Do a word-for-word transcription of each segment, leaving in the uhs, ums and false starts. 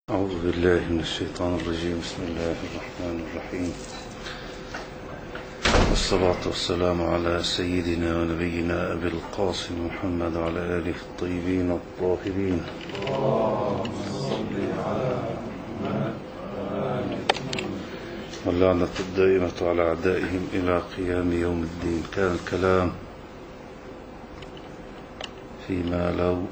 أعوذ بالله من الشيطان الرجيم. بسم الله الرحمن الرحيم، والصلاة والسلام على سيدنا ونبينا أبي القاسم محمد وعلى آله الطيبين الطاهرين. واللعنة الدائمة على أعدائهم إلى قيام يوم الدين. كان الكلام فيما لو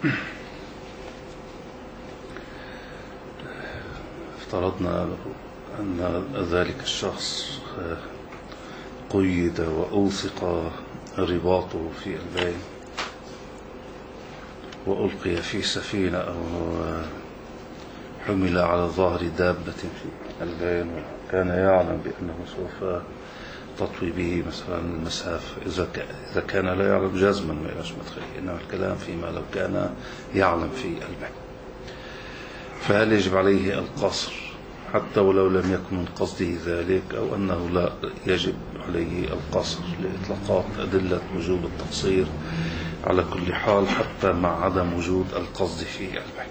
افترضنا أن ذلك الشخص قيد وأوثق رباطه في البين وألقي في سفينة أو حمل على ظهر دابة في البين، وكان يعلم بأنه سوف تطوي به مثلا المسافة. إذا كان لا يعلم جزما ما إلاش مدخله، إنما الكلام فيما لو كان يعلم في البين، فهل يجب عليه القصر حتى ولو لم يكن من قصده ذلك، أو أنه لا يجب عليه القصر لإطلاقات أدلة وجوب التقصير على كل حال حتى مع عدم وجود القصد في البين؟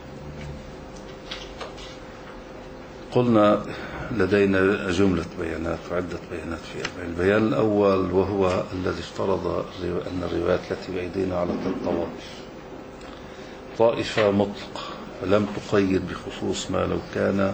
قلنا لدينا جملة بيانات وعدة بيانات في البين. البيان الأول وهو الذي افترض أن الروايات التي بأيدينا على الطوائف طائفة مطلقة لم تقيد بخصوص ما لو كان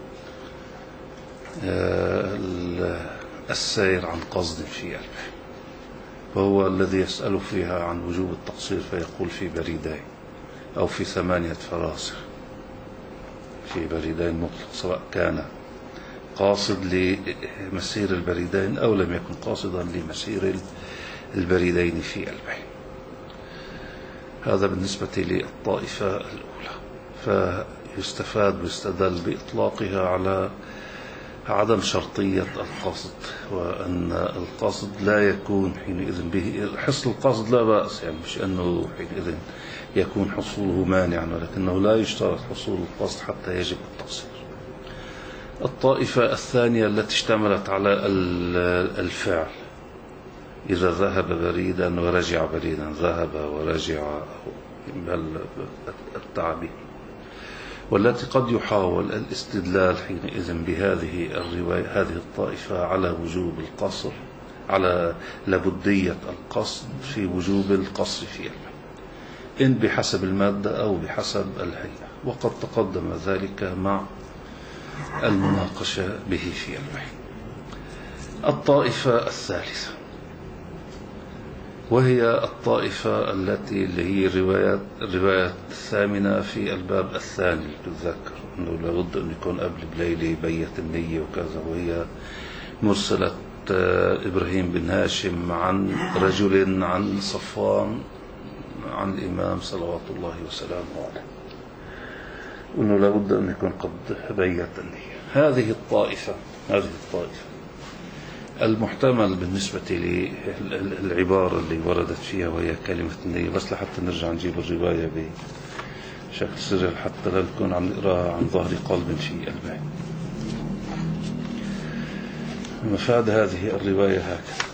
السير عن قصد في البين، وهو الذي يسأل فيها عن وجوب التقصير فيقول في بريدين أو في ثمانية فراسخ، في بريدين مطلق، سواء كان قاصد لمسير البريدين أو لم يكن قاصدا لمسير البريدين في البين. هذا بالنسبة للطائفة الأولى، فيستفاد ويستدل بإطلاقها على عدم شرطية القصد، وأن القصد لا يكون حينئذ به حصل القصد لا بأس، يعني مش أنه حينئذ يكون حصوله مانعا، ولكنه لا يشترط حصول القصد حتى يجب التقصير. الطائفة الثانية التي اشتملت على الفعل، إذا ذهب بريدا ورجع بريدا، ذهب ورجع، بل التعبير، والتي قد يحاول الاستدلال حينئذ بهذه الرواية هذه الطائفة على وجوب القصر، على لابدية القصد في وجوب القصر في البين، إن بحسب المادة أو بحسب الهيئة، وقد تقدم ذلك مع المناقشة به في البين. الطائفة الثالثة وهي الطائفة التي اللي هي الروايات الرواية الثامنة في الباب الثاني. تتذكر أنه لابد أن يكون قبل بليلة بيت النية وكذا، وهي مرسلة إبراهيم بن هاشم عن رجل عن صفوان عن الإمام صلوات الله وسلامه عليه، وأنه لابد أن يكون قد بيت النية. هذه الطائفة هذه الطائفة المحتمل بالنسبة للعبارة اللي وردت فيها وهي كلمة النية، بس لحتى نرجع نجيب الرواية بشكل سري حتى لا نكون عم نقراها عن ظهر قلب في البين. مفاد هذه الرواية هكذا: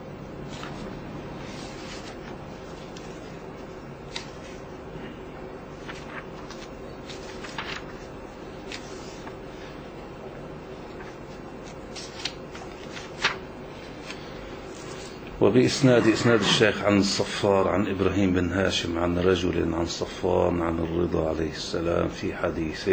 وبإسناد إسناد الشيخ عن الصفار عن إبراهيم بن هاشم عن رجل عن صفوان عن الرضا عليه السلام في حديث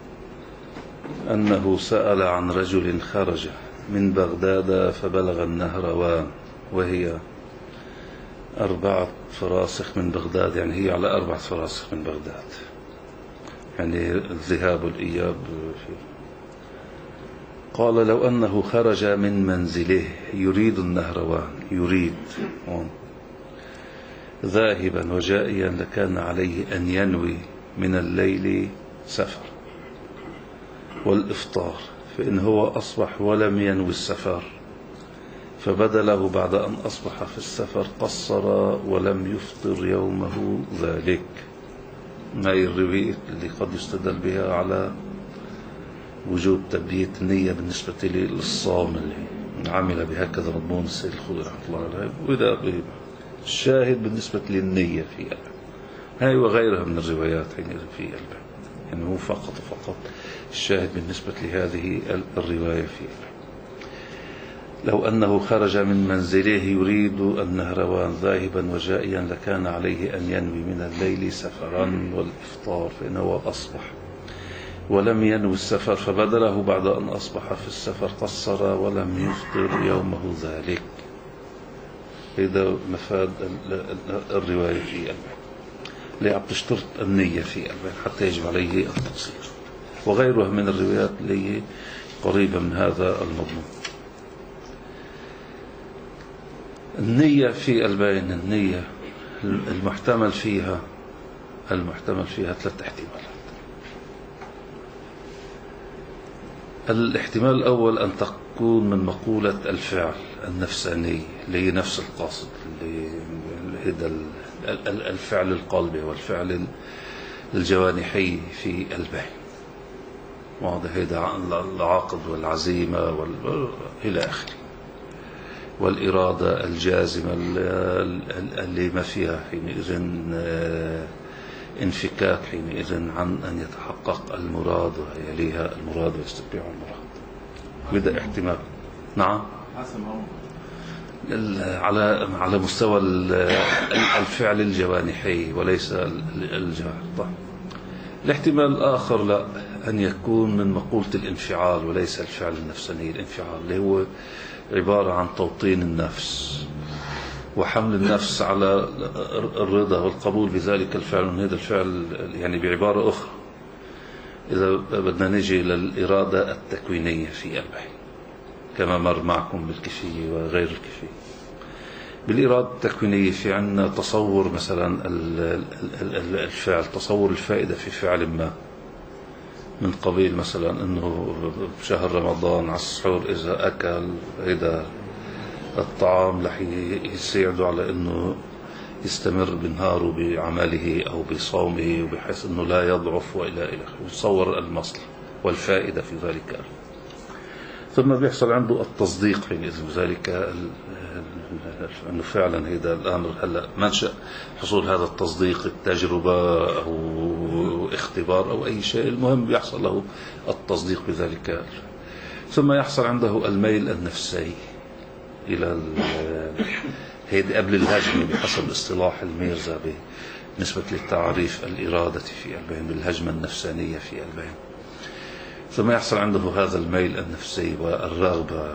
أنه سأل عن رجل خرج من بغداد فبلغ النهروان، وهي أربعة فراسخ من بغداد، يعني هي على أربعة فراسخ من بغداد، يعني الذهاب والإياب فيه. قال: لو أنه خرج من منزله يريد النهروان، يريد ذاهبا وجائيا، لكان عليه أن ينوي من الليل سفر والإفطار، فإن هو أصبح ولم ينوي السفر فبدا له بعد أن أصبح في السفر قصر ولم يفطر يومه ذلك. هذه الرواية اللي قد يستدل بها على وجود تبييت النية بالنسبة للصوم اللي عمل بهكذا مضمون السيد الخضري رحمه الله عليه، وإذا الشاهد بالنسبة للنية في البين هاي وغيرها من الروايات حينئذ في البين. يعني هو فقط وفقط الشاهد بالنسبة لهذه الرواية فيه. لو أنه خرج من منزله يريد النهروان ذاهبا وجائيا لكان عليه أن ينوي من الليل سفرا والإفطار فإنه أصبح ولم ينوي السفر فبدله بعد أن أصبح في السفر قصر ولم يفطر يومه ذلك. هذا مفاد الرواية في البيان. ليه عم تشترط النية في البيان حتى يجب عليه التقصير، وغيرها من الروايات اللي قريبة من هذا المضمون. النية في البيان، النية المحتمل فيها المحتمل فيها ثلاث احتمالات. الاحتمال الأول أن تكون من مقولة الفعل النفساني اللي هي نفس القاصد، اللي هذا الفعل القلبي والفعل الجوانحي في البين، واضح، هذا العقد والعزيمة وال... إلى آخره، والإرادة الجازمة اللي ما فيها حينئذ انفكاك حينئذ عن أن يتحقق المراد ويليها المراد ويستتبع المراد. بدأ احتمال. نعم، على على مستوى الفعل الجوانحي وليس الجوارح. طيب. الاحتمال الآخر لا، أن يكون من مقولة الانفعال وليس الفعل النفساني. الانفعال اللي هو عبارة عن توطين النفس وحمل النفس على الرضا والقبول بذلك الفعل. هذا الفعل يعني بعبارة أخرى إذا بدنا نجي للإرادة التكوينية في البحث كما مر معكم بالكيفية وغير الكيفية. بالإرادة التكوينية في عنا تصور مثلا الفعل، تصور الفائدة في فعل ما، من قبيل مثلا أنه بشهر رمضان على السحور إذا أكل إذا الطعام رح يساعده على أنه يستمر بنهاره بعمله أو بصومه وبحيث أنه لا يضعف وإلى آخره. يتصور المصلحة والفائدة في ذلك، ثم بيحصل عنده التصديق حينئذ بذلك أنه فعلا هذا الأمر هلا منشأ حصول هذا التصديق التجربة أو اختبار أو أي شيء، المهم بيحصل له التصديق بذلك. ثم يحصل عنده الميل النفسي إلى هذه قبل الهجمة بحسب اصطلاح الميرزا بالنسبة للتعريف الإرادة في البين بالهجمة النفسانية في البين. ثم يحصل عنده هذا الميل النفسي والرغبة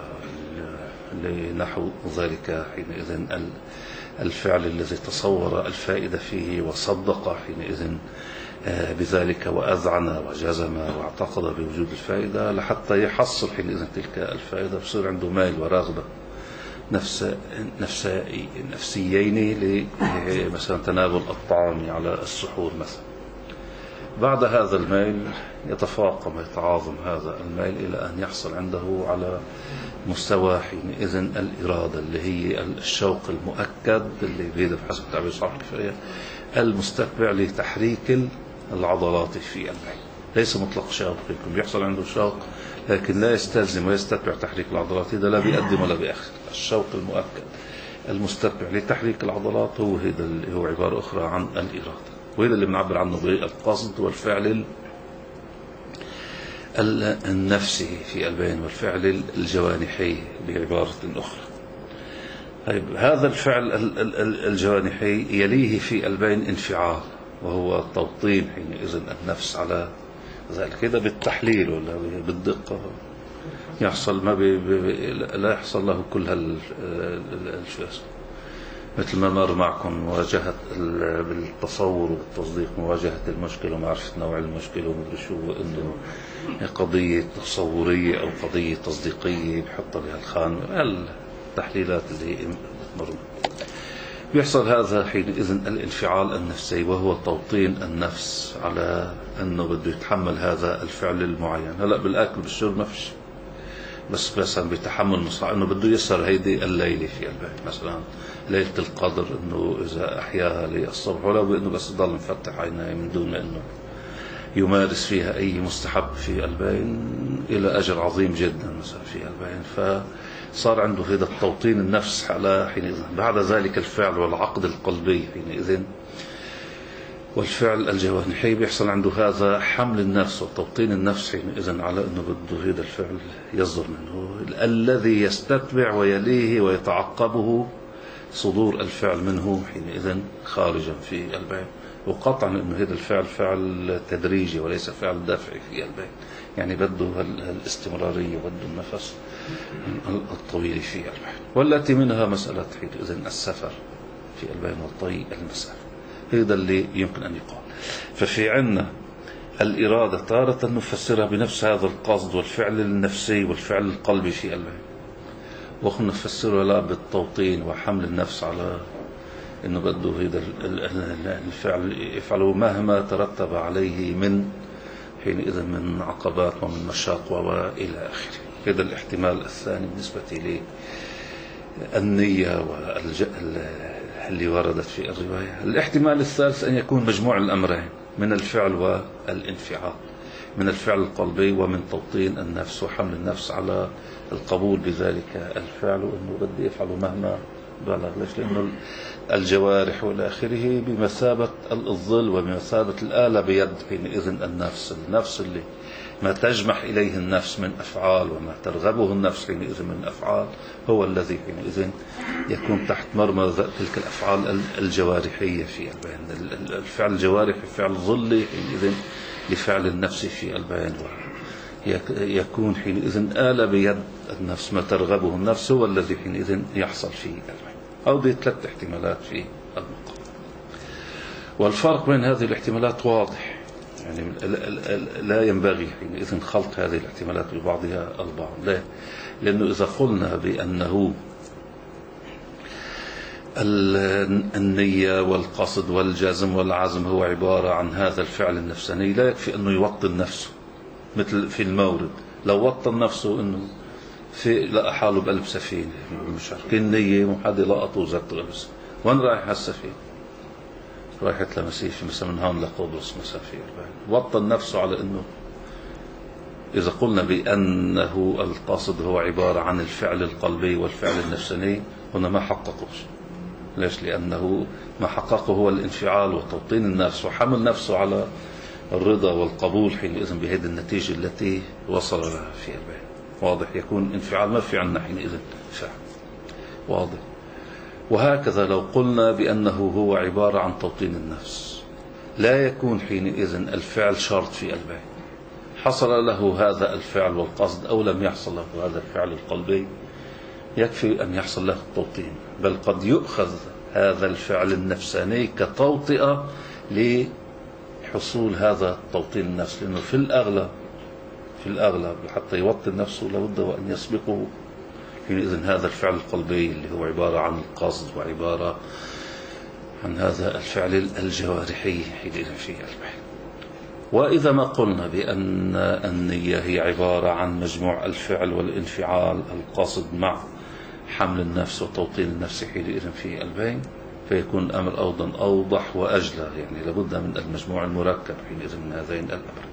لنحو ذلك حينئذ الفعل الذي تصور الفائدة فيه وصدق حينئذ بذلك وأذعن وجزم واعتقد بوجود الفائدة لحتى يحصل حينئذ تلك الفائدة. بصير عنده ميل ورغبة نفس نفسي نفسيين لمثلا تناول الطعام على السحور مثلا. بعد هذا الميل يتفاقم ويتعاظم هذا الميل إلى أن يحصل عنده على مستوى حينئذ الإرادة اللي هي الشوق المؤكد اللي بيده بحسب تعبير صاحب الكفاية المستتبع لتحريك العضلات في البين. ليس مطلق شوق، يمكن بيحصل عنده شوق لكن لا يستلزم ويستتبع تحريك العضلات، هذا لا بيقدم ولا بيأخر. الشوق المؤكد المستتبع لتحريك العضلات هو هذا اللي هو عبارة أخرى عن الإرادة، وهذا اللي بنعبر عنه بالقصد والفعل النفسي في البين والفعل الجوانحي بعبارة أخرى. طيب، هذا الفعل الجوانحي يليه في البين انفعال وهو توطين حينئذ النفس على ذلك. كده بالتحليل ولا بالدقة يحصل ما بي بي لا يحصل له كل هالشيء، مثل ما مر معكم مواجهة بالتصور والتصديق، مواجهة المشكلة ومعرفة نوع المشكلة ومدري شو، إنه قضية تصورية أو قضية تصديقية بحط لها الخان، التحليلات اللي مر. بيحصل هذا حينئذ الانفعال النفسي وهو توطين النفس على أنه بده يتحمل هذا الفعل المعين. هلأ بالأكل بالشرب ما فيش، بس مثلا بتحمل مصنع انه بده يسهر هيدي الليله في البيت مثلا ليله القدر، انه اذا احياها للصبح ولو بانه بس يضل مفتح عينيه من دون انه يمارس فيها اي مستحب في البين الى اجر عظيم جدا مثلا في البين. فصار عنده هذا التوطين النفس على حينئذ. بعد ذلك الفعل والعقد القلبي حينئذ والفعل الجوانحي بيحصل عنده هذا حمل النفس وتوطين النفس حينئذ على أنه بده هذا الفعل يصدر منه، الذي يستتبع ويليه ويتعقبه صدور الفعل منه حينئذ خارجا في البين. وقطعا أنه هذا الفعل فعل تدريجي وليس فعل دافعي في البين، يعني بده الاستمرارية وبده النفس الطويل في البين. والتي منها مسألة حينئذ السفر في البين والطي المسافة، هذا اللي يمكن أن يقال. ففي عنا الإرادة تارة نفسرها بنفس هذا القصد والفعل النفسي والفعل القلبي في البين، وخنا نفسرها لا بالتوطين وحمل النفس على إنه بده هذا الفعل يفعله مهما ترتب عليه من حينئذ من عقبات ومن مشاق وإلى آخره. هذا الاحتمال الثاني بالنسبة للنية اللي وردت في الرواية. الاحتمال الثالث أن يكون مجموع الأمرين من الفعل والانفعال، من الفعل القلبي ومن توطين النفس وحمل النفس على القبول بذلك الفعل، وأنه بدي يفعله مهما بلغ. ليش؟ لأنه الجوارح والى آخره بمثابة الظل وبمثابة الآلة بيد حينئذ النفس. النفس اللي ما تجمح إليه النفس من أفعال وما ترغبه النفس حينئذ من أفعال هو الذي حينئذ يكون تحت مرمى تلك الأفعال الجوارحية في البيان. الفعل الجوارحي فعل ظلي حينئذ لفعل النفس في البيان، يكون حينئذ آلة بيد النفس، ما ترغبه النفس هو الذي حينئذ يحصل في البيان. أو دي ثلاث احتمالات في المقام، والفرق بين هذه الاحتمالات واضح، يعني لا ينبغي حينئذ خلط هذه الاحتمالات ببعضها البعض. لا، لأنه إذا قلنا بأنه النية والقصد والجزم والعزم هو عبارة عن هذا الفعل النفساني، لا يكفي أنه يوطن نفسه مثل في المورد. لو وطن نفسه أنه في لقى حاله بقلب سفينة مشاركين النية محدي لقطه زرت غبس، وين رايح هالسفينة؟ رايحت لمسيف مثلا من هون لقبرص مسافير. وطن نفسه على أنه إذا قلنا بأنه القصد هو عبارة عن الفعل القلبي والفعل النفساني، هنا ما حققوش. ليش؟ لأنه ما حققه هو الانفعال وتوطين النفس وحمل نفسه على الرضا والقبول حينئذ بهذه النتيجة التي وصل لها في البيان. واضح؟ يكون انفعال ما في عنا حينئذ فعل. واضح؟ وهكذا لو قلنا بأنه هو عبارة عن توطين النفس، لا يكون حينئذ الفعل شرط في البيان. حصل له هذا الفعل والقصد أو لم يحصل له هذا الفعل القلبي، يكفي أن يحصل له التوطين، بل قد يؤخذ هذا الفعل النفساني كتوطئة لحصول هذا التوطين النفس. لأنه في الأغلب في الأغلب حتى يوطن نفسه لابد وأن يسبقه حينئذ هذا الفعل القلبي اللي هو عبارة عن القصد وعبارة عن هذا الفعل الجوارحي حينئذ في البحث. وإذا ما قلنا بأن النية هي عبارة عن مجموع الفعل والانفعال القاصد مع حمل النفس وتوطين النفس حينئذ في البين، فيكون الأمر أيضا أوضح وأجلى، يعني لابد من المجموع المركب حينئذ من هذين الأمرين.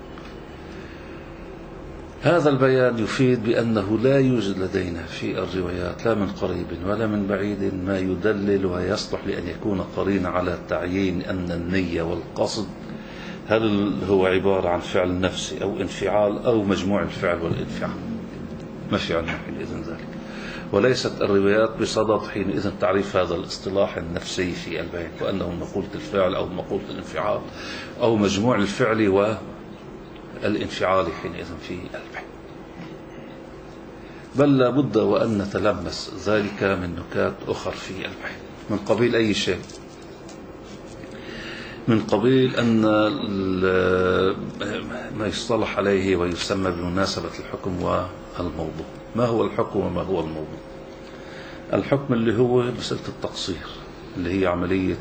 هذا البيان يفيد بأنه لا يوجد لدينا في الروايات لا من قريب ولا من بعيد ما يدلل ويصلح لأن يكون قرين على تعيين أن النية والقصد هل هو عبارة عن فعل نفسي أو انفعال أو مجموع الفعل والانفعال. ما في عندنا حينئذ ذلك، وليست الروايات بصدد حينئذ تعريف هذا الاصطلاح النفسي في البيان وأنه مقولة الفعل أو مقولة الانفعال أو مجموع الفعل والانفعال حينئذ في البيان، بل لابد وأن نتلمس ذلك من نكات أخرى في البيان من قبيل أي شيء، من قبيل أن ما يصطلح عليه ويسمى بمناسبة الحكم والموضوع. ما هو الحكم وما هو الموضوع؟ الحكم اللي هو مسألة التقصير، اللي هي عملية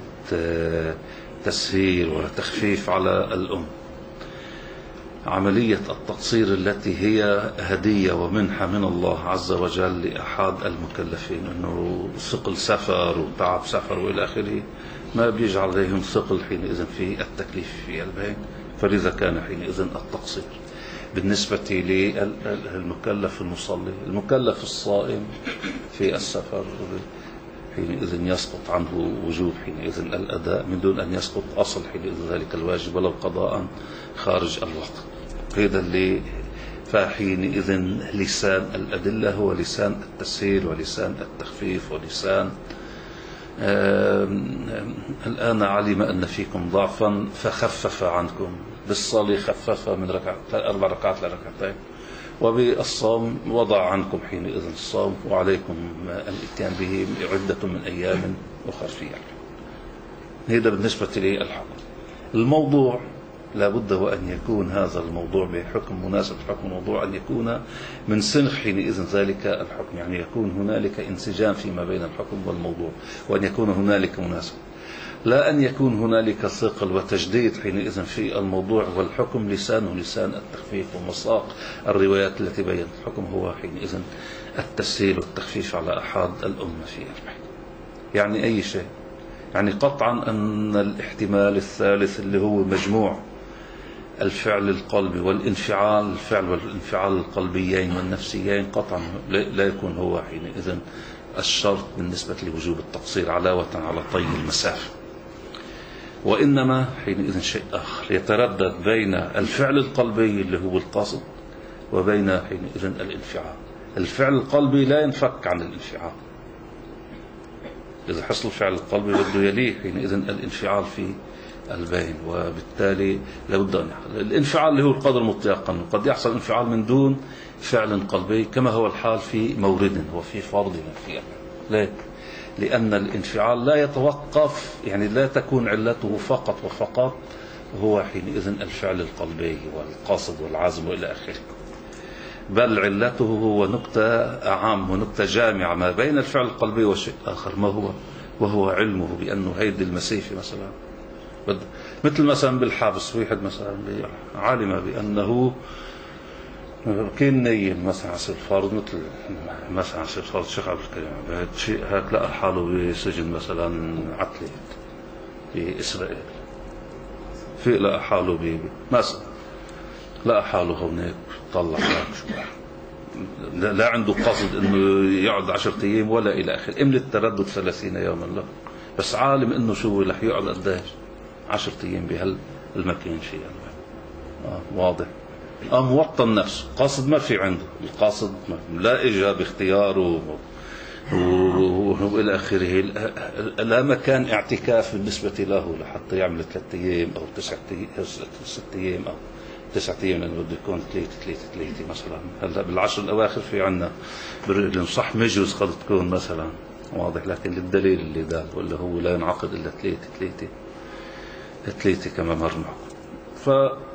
تسهيل وتخفيف على الأم، عملية التقصير التي هي هدية ومنحة من الله عز وجل لأحد المكلفين، أنه ثقل سفر وتعب سفر وإلى آخره ما بيجعل عليهم ثقل حينئذ في التكليف في البين، فلذا كان حينئذ التقصير. بالنسبة للمكلف المصلي، المكلف الصائم في السفر حينئذ يسقط عنه وجوب حينئذ الأداء من دون أن يسقط أصل حينئذ ذلك الواجب ولو قضاء خارج الوقت. هذا اللي فحينئذ لسان الأدلة هو لسان التسهيل ولسان التخفيف ولسان الآن علم أن فيكم ضعفا فخفف عنكم، بالصلاة خفف من ركعة أربع ركعات لركعتين، وبالصوم وضع عنكم حينئذ الصوم وعليكم الاتيان به عدة من أيام أخرى فيها. هذا بالنسبة للحكم. الموضوع لابد وأن يكون هذا الموضوع بحكم مناسب حكم الموضوع أن يكون من سنخ حينئذ ذلك الحكم، يعني يكون هنالك انسجام فيما بين الحكم والموضوع، وأن يكون هنالك مناسب، لا أن يكون هنالك ثقل وتجديد حينئذ في الموضوع والحكم لسانه لسان التخفيف، ومساق الروايات التي بينت الحكم هو حينئذ التسهيل والتخفيف على أحد الأمة في أربعين. يعني أي شيء، يعني قطعا أن الاحتمال الثالث اللي هو مجموع الفعل القلبي والانفعال، الفعل والانفعال القلبيين والنفسيين، قطعا لا يكون هو حينئذ الشرط بالنسبة لوجوب التقصير علاوة على طي المسافة، وإنما حينئذ شيء آخر يتردد بين الفعل القلبي اللي هو القصد وبين حينئذ الانفعال. الفعل القلبي لا ينفك عن الانفعال، إذا حصل الفعل القلبي بده يليه حينئذ الانفعال في البين، وبالتالي لابد أن يحصل الانفعال اللي هو القدر المتيقن. قد يحصل انفعال من دون فعل قلبي كما هو الحال في مورد وفي فرض فيه. ليه؟ لأن الانفعال لا يتوقف، يعني لا تكون علته فقط وفقط هو حينئذ الفعل القلبي والقاصد والعازم وإلى آخره، بل علته هو نقطة أعم ونقطة جامعة ما بين الفعل القلبي وشيء آخر، ما هو وهو علمه بأنه هيدي المسيفة مثلا، مثل مثلا بالحابس، واحد مثلا عالم بأنه كان نيم مثلا على سبيل الفرض، مثل مثلا على سبيل الفرض شيخ عبد الكريم شيء هيك لقى حاله بسجن مثلا عتلة بإسرائيل، في لقى حاله ب مثلا لقى حاله هونيك طلع شو لا عنده قصد انه يقعد عشرة ايام ولا الى اخره، امن التردد ثلاثين يوما له، بس عالم انه شو رح يقعد قديش عشرة ايام بهالمكان شيء يعني. آه واضح. آه موطن نفسه، قاصد ما في عنده، القاصد لا اجى باختياره والى اخره، لا مكان اعتكاف بالنسبه له لحتى يعمل ثلاث ايام او تسعة ست ايام او تسعة ايام، لانه بده يكون ثلاثة ثلاثة ثلاثة مثلا. هلا بالعشر الاواخر في عندنا صح مجوز قد تكون مثلا، واضح، لكن الدليل اللي دال ولا هو لا ينعقد الا ثلاثة ثلاثة ثلاثة كما مرنا. ف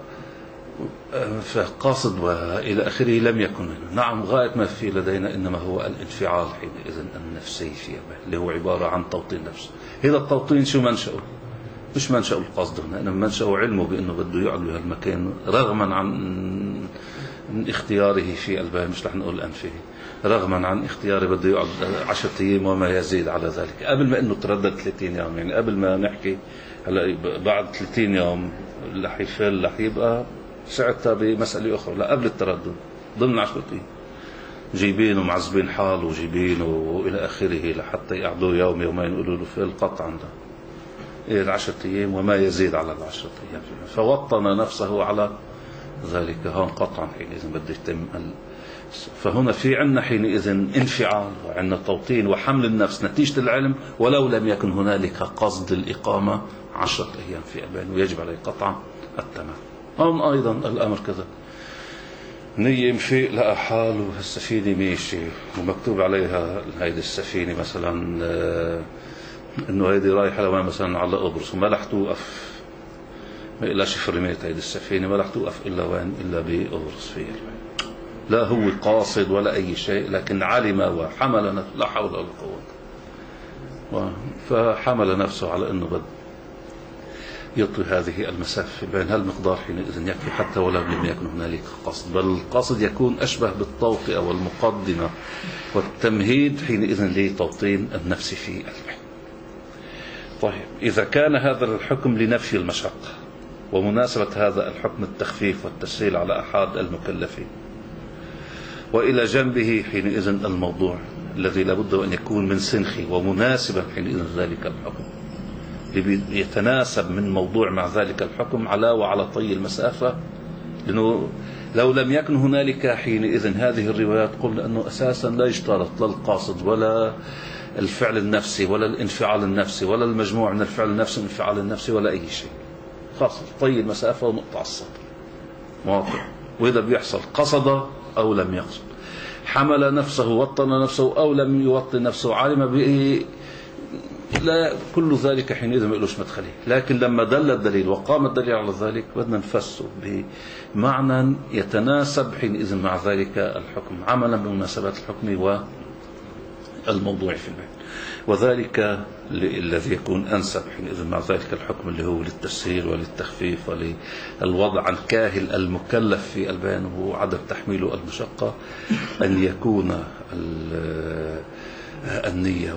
فقاصد والى اخره لم يكن. نعم غايه ما في لدينا انما هو الانفعال حينئذ النفسي فيه، اللي هو عباره عن توطين نفس. هذا التوطين شو منشأه؟ مش منشأ القصد هنا، انما منشأ علمه بانه بده يقعد بهالمكان رغما عن من اختياره في الباب، مش رح نقول انفه، رغما عن اختياره بده يقعد عشرة ايام وما يزيد على ذلك، قبل ما انه تردد ثلاثين يوم. يعني قبل ما نحكي هلا بعد ثلاثين يوم رح يفل رح يبقى ساعتها بمسألة أخرى، لا قبل التردد ضمن عشرة أيام جايبين ومعذبين حال وجايبين وإلى آخره لحتى يقعدوا يوم يومين يقولوا له في القطع عنده إيه العشرة أيام وما يزيد على العشرة أيام، فوطن نفسه على ذلك. هون قطعا حينئذ بده يتم ال... فهنا في عنا حينئذ انفعال وعنا توطين وحمل النفس نتيجة العلم، ولو لم يكن هنالك قصد الإقامة عشرة أيام في أبان، ويجب عليه قطعا التمام. هون أيضا الأمر كذا، نية مفيق لقى حاله السفينة ماشي ومكتوب عليها هيدي السفينة مثلا آه إنه هيدي رايحة لوين مثلا على قبرص، وما رح توقف، ما إلاش فرميت هيدي السفينة ما رح توقف إلا وين إلا بقبرص فيها. لا هو قاصد ولا أي شيء، لكن علم وحمل نفسه، لا حول ولا قوة، فحمل نفسه على إنه بد يطوي هذه المسافة بين هالمقدار حينئذ يكفي حتى ولو لم يكن هنالك قصد، بل القصد يكون أشبه بالتوطئة والمقدمة والتمهيد حينئذ لتوطين النفس في البحث. طيب إذا كان هذا الحكم لنفي المشقة ومناسبة هذا الحكم التخفيف والتسهيل على أحد المكلفين، وإلى جنبه حينئذ الموضوع الذي لابد أن يكون من سنخه ومناسبا حينئذ ذلك الحكم، يتناسب من موضوع مع ذلك الحكم على وعلى طي المسافة. لأنه لو لم يكن هنالك حينئذ هذه الروايات قلنا أنه أساسا لا يشترط لا القاصد ولا الفعل النفسي ولا الانفعال النفسي ولا المجموع من الفعل النفسي والانفعال النفسي ولا أي شيء، خاص طي المسافة ونقطع السطر مواقع. وإذا بيحصل قصد أو لم يقصد، حمل نفسه وطن نفسه أو لم يوطن نفسه، علم به، لا كل ذلك حينئذ ما يقولوش مدخلي. لكن لما دل الدليل وقام الدليل على ذلك بدنا نفسه بمعنى يتناسب حينئذ مع ذلك الحكم عملا بمناسبات الحكم والموضوع في البيان، وذلك الذي يكون أنسب حينئذ مع ذلك الحكم اللي هو للتسهيل وللتخفيف وللوضع عن كاهل المكلف في البيان وهو عدم تحميله المشقة، أن يكون النية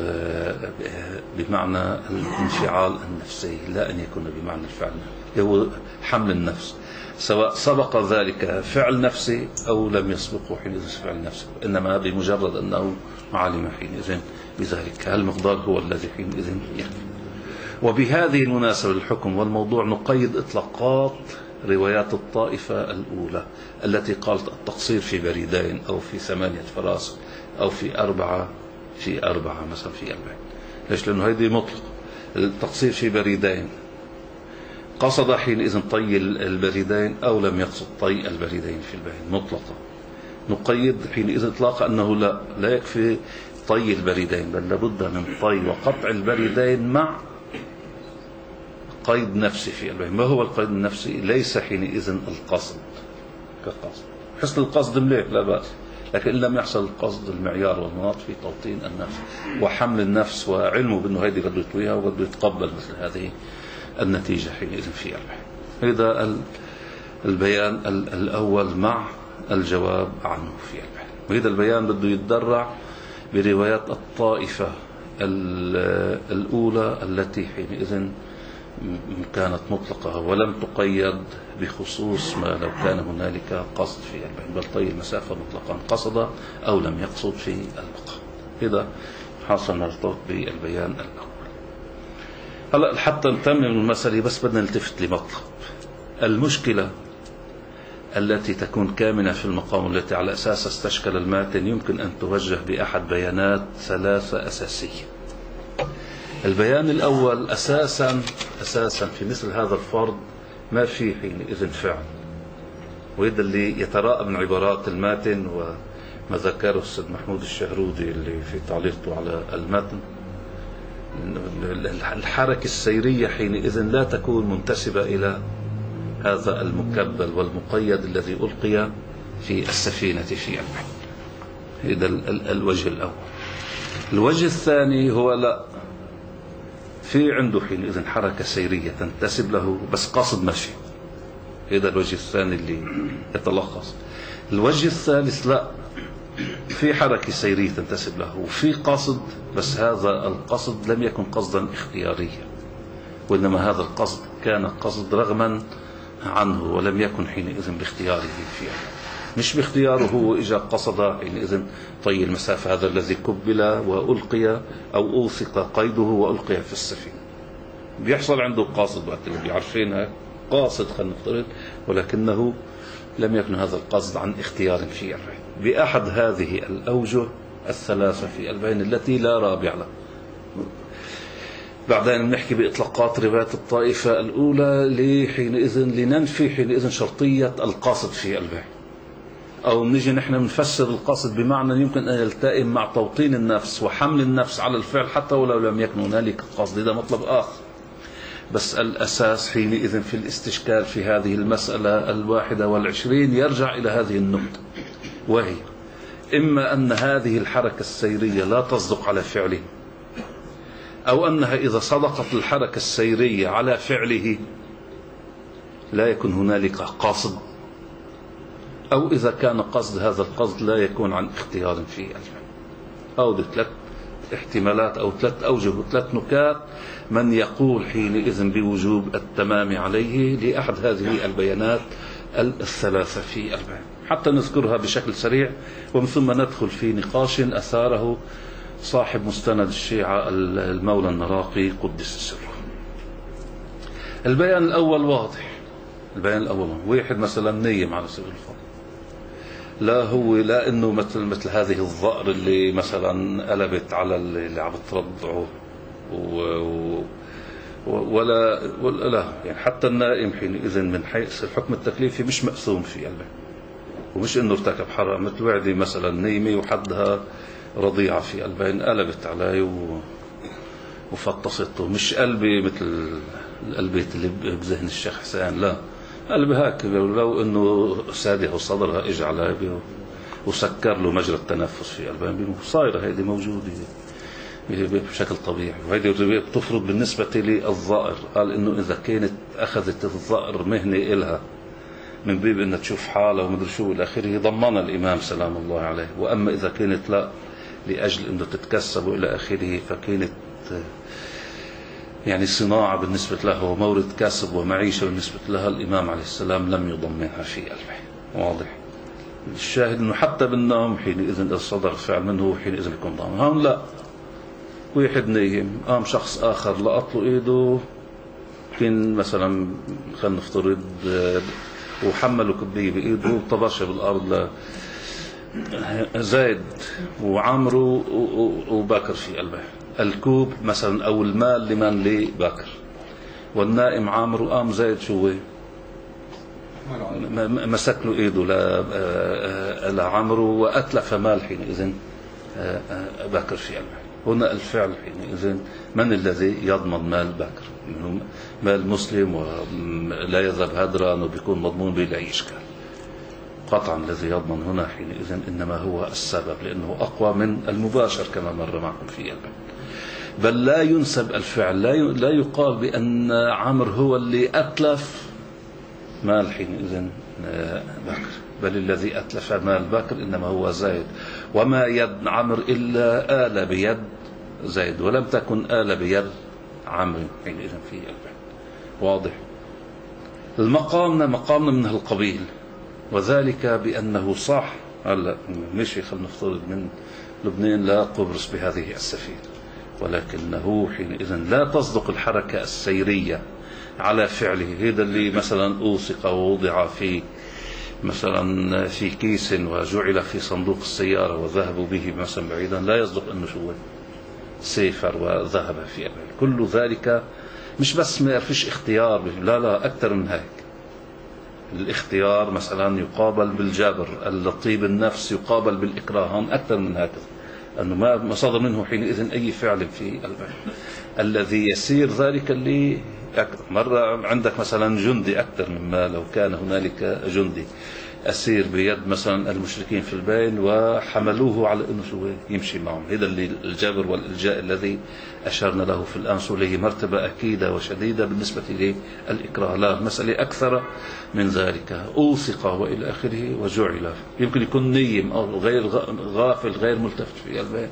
بمعنى الانفعال النفسي لا أن يكون بمعنى الفعل، هو حمل النفس، سواء سبق ذلك فعل نفسي أو لم يسبقه حينئذ فعل نفسي، إنما بمجرد أنه علم حينئذ بذلك المقدار هو الذي حينئذ يكفي. وبهذه المناسبة للحكم والموضوع نقيد إطلاقات روايات الطائفة الأولى التي قالت التقصير في بريدين أو في ثمانية فراسخ أو في أربعة في أربعة مثلا في أربعين. ليش؟ لأنه هذه مطلق. التقصير في بريدين قصد حينئذ طي البريدين أو لم يقصد طي البريدين في البين مطلقا. نقيد حينئذ إطلاقا أنه لا لا يكفي طي البريدين، بل لابد من طي وقطع البريدين مع قيد نفسي في البين. ما هو القيد النفسي؟ ليس حينئذ القصد كقصد، حسن القصد مليح لا بأس، لكن إن لم يحصل القصد المعيار والمناط في توطين النفس وحمل النفس وعلمه بأنه هيدي بده يطويها وبده يتقبل مثل هذه النتيجة حينئذ في البين. هذا البيان الأول مع الجواب عنه في البين. وهذا البيان بده يتدرع بروايات الطائفة الأولى التي حينئذ كانت مطلقة ولم تقيد بخصوص ما لو كان هنالك قصد في البين، بل طي المسافة مطلقا قصد أو لم يقصد في المقام. هذا حاصل نرتبط بالبيان الأول. هلا حتى نتمم المسألة بس بدنا نلتفت لمطلب. المشكلة التي تكون كامنة في المقام التي على أساس استشكل الماتن يمكن أن توجه بأحد بيانات ثلاثة أساسية. البيان الأول أساسا أساسا في مثل هذا الفرض ما في حينئذ فعل، وهذا اللي يتراءى من عبارات الماتن وما ذكره السيد محمود الشهرودي اللي في تعليقه على المتن. الحركة السيرية حينئذ لا تكون منتسبة إلى هذا المكبل والمقيد الذي ألقي في السفينة في البحر. هذا الوجه الأول. الوجه الثاني هو لا في عنده حينئذ حركة سيرية تنتسب له بس قصد مشي. هذا الوجه الثاني اللي يتلخص. الوجه الثالث لا في حركة سيرية تنتسب له وفي قصد، بس هذا القصد لم يكن قصدا اختياريا، وإنما هذا القصد كان قصد رغما عنه ولم يكن حينئذ باختياره فيه، مش باختياره هو إجا قصد حينئذ طي المسافة هذا الذي كبل وألقي أو أوثق قيده وألقي في السفينة. بيحصل عنده قاصد وقت اللي بيعرفينها قاصد خلينا نفترض، ولكنه لم يكن هذا القصد عن اختيار في البين بأحد هذه الأوجه الثلاثة في البين التي لا رابع له. بعدين بنحكي بإطلاقات روايات الطائفة الأولى لحينئذ لننفي حينئذ شرطية القصد في البين، أو نجي نحن نفسر القصد بمعنى يمكن أن يلتئم مع توطين النفس وحمل النفس على الفعل حتى ولو لم يكن هنالك قصد. هذا مطلب آخر، بس الأساس حينئذ في الاستشكال في هذه المسألة الواحدة والعشرين يرجع إلى هذه النقطة، وهي إما أن هذه الحركة السيرية لا تصدق على فعله، أو أنها إذا صدقت الحركة السيرية على فعله لا يكون هنالك قصد، أو إذا كان قصد هذا القصد لا يكون عن اختيار في الفعل. أو دي ثلاث احتمالات أو ثلاث أوجه وثلاث نكات من يقول حينئذ بوجوب التمام عليه لأحد هذه البيانات الثلاثة في البيع، حتى نذكرها بشكل سريع ومن ثم ندخل في نقاش أثاره صاحب مستند الشيعة المولى النراقي قدس سره. البيان الأول واضح، البيان الأول واحد مثلا نيم على سبيل الفرض، لا هو لا انه مثل مثل هذه الظأر اللي مثلا قلبت على اللي عم ترضعه و ولا ولا لا، يعني حتى النائم حينئذ من حيث الحكم التكليفي مش مأثوم في قلبه، ومش انه ارتكب حرام. مثل وعدي مثلا نيمه وحدها رضيعه في قلبها انقلبت علي و... وفطسته، مش قلبي مثل القلبية اللي بذهن الشيخ حسين، لا قلبي هيك، لو انه سادح وصدرها اجى على وسكر له مجرى التنفس في قلبها، صايره هيدي موجوده بشكل طبيعي. وهيدي بتفرض بالنسبة للظائر، قال انه اذا كانت اخذت الظائر مهنة الها من باب انها تشوف حالها ومدري شو الى اخره ضمن الامام سلام الله عليه. واما اذا كانت لا لاجل انه تتكسب والى اخره فكانت يعني صناعة بالنسبة له ومورد كسب ومعيشة بالنسبة لها، الامام عليه السلام لم يضمنها في قلبه. واضح؟ الشاهد انه حتى بالنوم حينئذ اذا صدر فعل منه حينئذ يكون ضامن. هون لا، واحد نايم قام شخص آخر لقط له إيده، كان مثلا خلينا نفترض وحمله كبية بإيده وطبشها بالأرض زايد وعمرو وباكر في قلبه، الكوب مثلا أو المال لمن لباكر، والنائم عمرو قام زايد شو مسك له إيده لعمرو وأتلف مال حينئذ باكر في قلبه. هنا الفعل حينئذ من الذي يضمن مال باكر؟ منه مال مسلم ولا يذهب هدرا وبيكون مضمون بلا إشكال. قطعا الذي يضمن هنا حينئذ إنما هو السبب، لأنه أقوى من المباشر كما مر معكم في البيان. بل لا ينسب الفعل، لا يقال بأن عمرو هو اللي أتلف مال حينئذ باكر، بل الذي أتلف مال باكر إنما هو زايد، وما يد عمرو إلا آل بيد زايد ولم تكن آل بيد عمرو حينئذ في البيت. واضح؟ المقامنا مقامنا من هالقبيل، وذلك بأنه صح هلا مشي خلينا نفترض من لبنان لقبرص بهذه السفينة، ولكنه حينئذ لا تصدق الحركة السيرية على فعله. هذا اللي مثلا أوثق ووضع في مثلا في كيس وجعل في صندوق السيارة وذهبوا به مثلا بعيدا، لا يصدق أنه شو سيفر وذهب في أبل. كل ذلك مش بس ما فيش اختيار، لا لا أكثر من هيك. الاختيار مثلا يقابل بالجبر، اللطيب النفس يقابل بالإكراه، أكثر من هكذا، أنه ما صدر منه حينئذ أي فعل في البلد. الذي يسير ذلك اللي أكثر. مرة عندك مثلا جندي أكثر مما لو كان هنالك جندي أسير بيد مثلا المشركين في البين وحملوه على أنه شو يمشي معهم. هذا اللي الجبر والإلجاء الذي أشرنا له في الأمس، له مرتبة أكيدة وشديدة بالنسبة للإكراه. لا، مسألة أكثر من ذلك، أوثق وإلى آخره وجعل. يمكن يكون نيم أو غير غافل غير ملتفت في البين،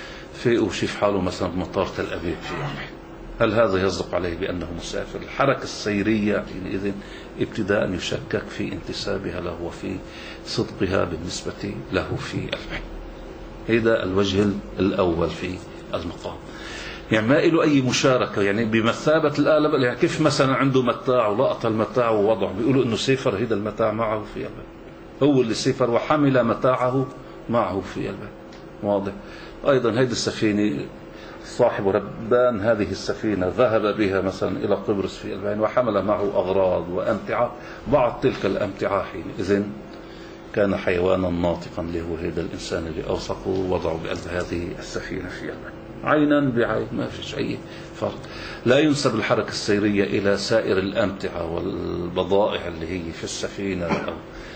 في وشيف حاله مثلا بمطار تل أبيب في يومه، هل هذا يصدق عليه بأنه مسافر؟ الحركة السيرية حينئذ ابتداء يشكك في انتسابها له وفي صدقها بالنسبة له في البيت. هذا الوجه الأول في المقام، يعني ما له أي مشاركة، يعني بمثابة الآلة. يعني كيف مثلا عنده متاع ولقط المتاع ووضعه، بيقولوا إنه سيفر هذا المتاع معه في البيت، هو اللي سيفر وحمل متاعه معه في البيت. واضح؟ أيضا هذه السفينة صاحب ربان هذه السفينة ذهب بها مثلا إلى قبرص في البين وحمل معه أغراض وأمتعة، بعض تلك الأمتعة حينئذ كان حيوانا ناطقا له هذا الإنسان اللي أوثقه ووضعه بقلب هذه السفينة في البين، عينا بعين، ما فيش أي فرق. لا ينسب الحركة السيرية إلى سائر الأمتعة والبضائع اللي هي في السفينة أو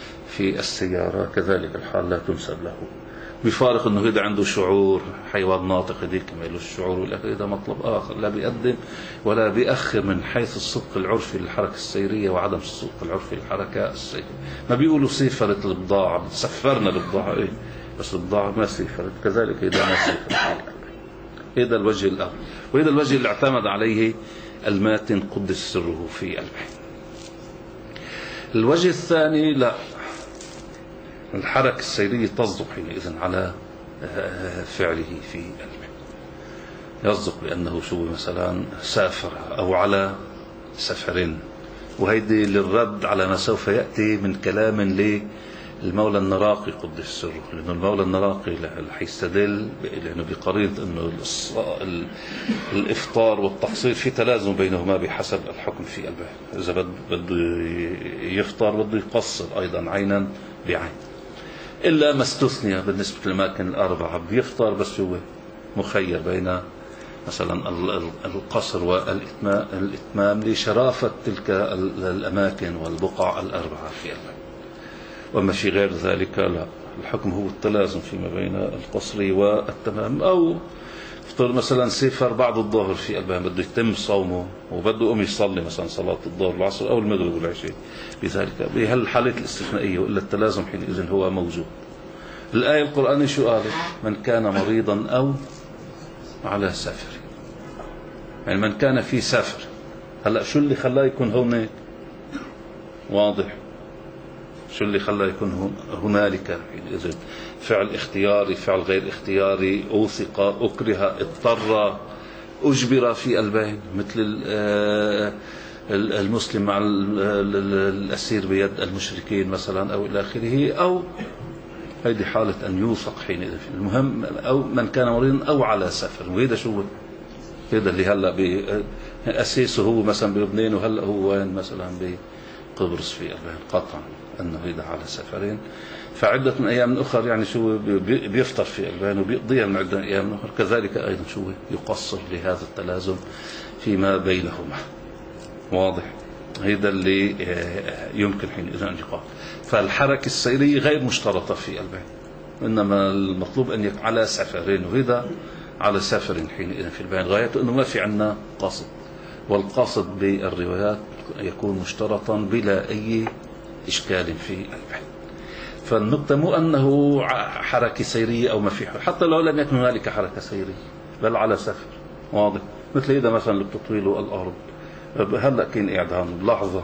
في السيارة، كذلك الحال لا تنسب له، بفارق انه هذا عنده شعور، حيوان ناطق هذيك ما له الشعور، ولكن هذا مطلب اخر، لا بيقدم ولا بيأخر من حيث الصدق العرفي للحركه السيريه وعدم الصدق العرفي للحركه السيريه. ما بيقولوا سيفرت البضاعه، سفرنا البضاعه، ايه بس البضاعه ما سيفرت، كذلك هذا ما سيفرت. هذا الوجه الاول، وهذا الوجه اللي اعتمد عليه الماتن قدس سره في البحث. الوجه الثاني لا، الحركة السيرية تصدق حينئذ على فعله في قلبه، يصدق بأنه شو مثلا سافر أو على سفر. وهيدي للرد على ما سوف يأتي من كلام للمولى النراقي قدس سره، لأنه المولى النراقي رح يستدل لأنه بقرينة أنه الإفطار والتقصير في تلازم بينهما بحسب الحكم في قلبه. إذا بده يفطر بده يقصر أيضا عينا بعين، إلا ما استثني بالنسبة للأماكن الأربعة بيفطر بس هو مخير بين مثلا القصر والإتمام لشرافة تلك الأماكن والبقع الأربعة في قلبه. وما في غير ذلك لا، الحكم هو التلازم فيما بين القصر والتمام. أو فطر مثلا سفر بعد الظهر في قلبه بده يتم صومه وبده يقوم يصلي مثلا صلاة الظهر والعصر أو المغرب والعشاء، بذلك بهالحالة الاستثنائية، وإلا التلازم حينئذ هو موجود. الآية القرآنية شو قالت؟ من كان مريضا أو على سفر، يعني من كان في سفر. هلأ شو اللي خلاه يكون هناك؟ واضح شو اللي خلاه يكون هنالك؟ حينئذ فعل اختياري، فعل غير اختياري، أوثق، أكره، اضطر، أجبر في قلبين، مثل المسلم مع الأسير بيد المشركين مثلا أو إلى آخره. أو هذه حالة أن يوثق حينئذ. المهم أو من كان مريضا أو على سفر. وهذا شو هذا اللي هلا بأساسه هو مثلا بلبنان، وهلا هو وين مثلا بقبرص في ألبان، قطعا أنه هذا على سفرين. فعدة من أيام أخرى يعني شو بيفطر في ألبان وبيقضيها من عدة أيام أخرى. كذلك أيضا شو يقصر لهذا التلازم فيما بينهما. واضح؟ هذا اللي يمكن حينئذ أن يقال. فالحركة السيرية غير مشترطة في البين، إنما المطلوب أن يكون على سفرين، وهذا على سفر حينئذ في البين. غايته أنه ما في عنا قصد، والقصد بالروايات يكون مشترطا بلا أي إشكال في البين. فالنقطة مو أنه حركة سيرية أو ما في، حتى لو لم يكن هنالك حركة سيرية بل على سفر. واضح؟ مثل إذا مثلا اللي بتطويله الأرض هلأ كان إعدام بلحظة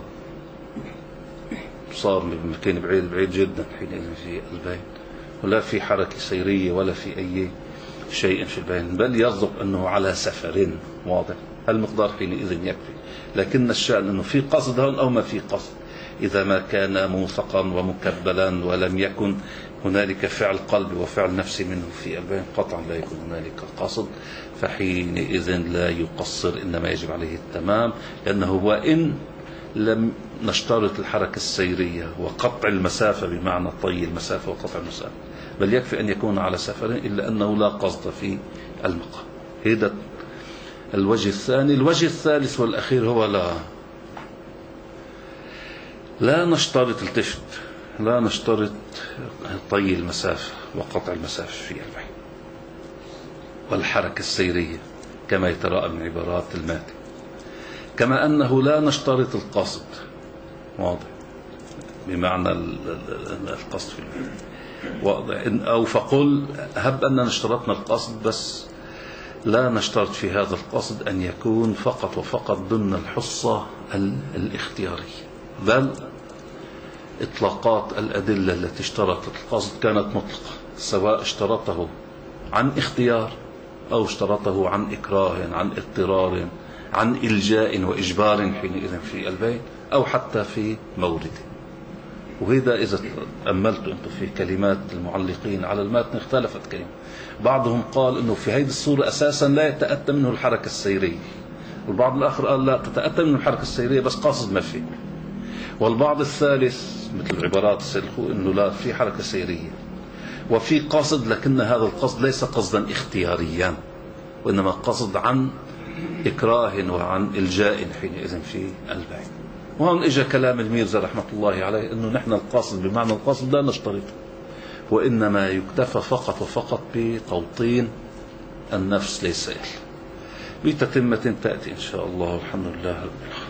صار من مكان بعيد بعيد جدا حينئذ في البين، ولا في حركة سيرية ولا في أي شيء في البين، بل يصدق أنه على سفر. واضح؟ هالمقدار حينئذ يكفي. لكن الشأن أنه في قصد هون أو ما في قصد. إذا ما كان موثقا ومكبلا ولم يكن هنالك فعل قلبي وفعل نفسي منه في البين، قطعا لا يكون هنالك قصد، فحينئذ لا يقصر، إنما يجب عليه التمام. لأنه وإن لم نشترط الحركة السيرية وقطع المسافة بمعنى طي المسافة وقطع المسافة، بل يكفي أن يكون على سفر، إلا أنه لا قصد في المقام. هذا الوجه الثاني. الوجه الثالث والأخير هو لا لا نشترط التفت، لا نشترط طي المسافة وقطع المسافة في البين والحركة السيرية كما يتراءى من عبارات الماتن. كما أنه لا نشترط القصد. واضح؟ بمعنى القصد في البين. واضح؟ أو فقل هب أننا اشترطنا القصد، بس لا نشترط في هذا القصد أن يكون فقط وفقط ضمن الحصة الاختيارية، بل إطلاقات الأدلة التي اشترطت القصد كانت مطلقة، سواء اشترطه عن اختيار أو اشترطه عن إكراه، عن اضطرار، عن إلجاء وإجبار حينئذ في البين، أو حتى في مورد. وهذا إذا أملت أنتم في كلمات المعلقين على الماتن اختلفت كلمة. بعضهم قال أنه في هذه الصورة أساسا لا يتأتى منه الحركة السيرية، والبعض الآخر قال لا تتأتى منه الحركة السيرية بس قاصد ما فيه. والبعض الثالث مثل العبارات السلخوا أنه لا في حركة سيرية وفي قصد، لكن هذا القصد ليس قصدا اختياريا، وإنما قصد عن إكراه وعن إلجاء حينئذ في البين. وهون إجا كلام الميرزا رحمة الله عليه أنه نحن القصد بمعنى القصد لا نشترط، وإنما يكتفى فقط وفقط بتوطين النفس ليس إلا بتتمة تأتي إن شاء الله. والحمد لله رب العالمين.